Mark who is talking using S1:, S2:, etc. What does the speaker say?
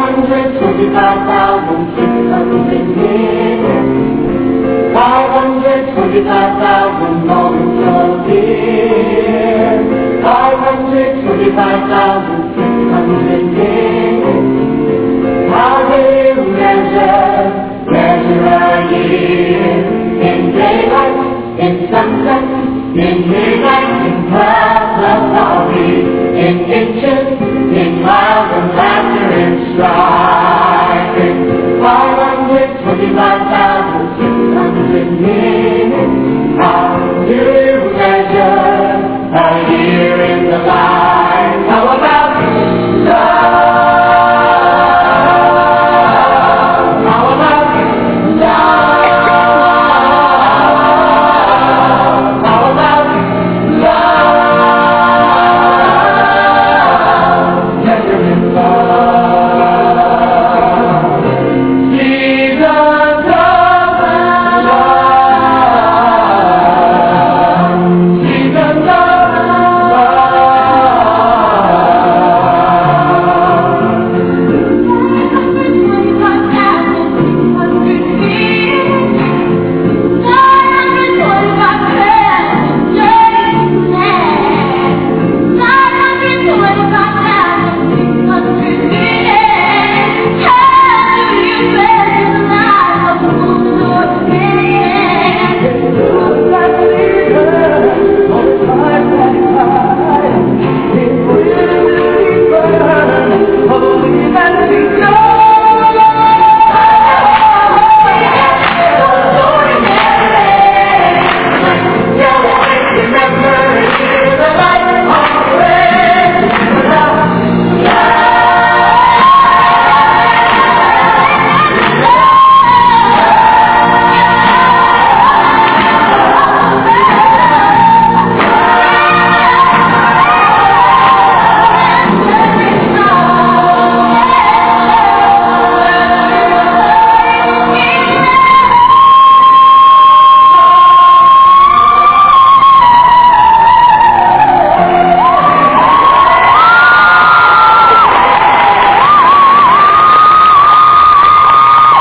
S1: 525,000 moments of fear, 525,600 minutes. How will measure a year in daylight, in sunset, in midnight, in clouds of glory, in inches, in miles, and laughter, in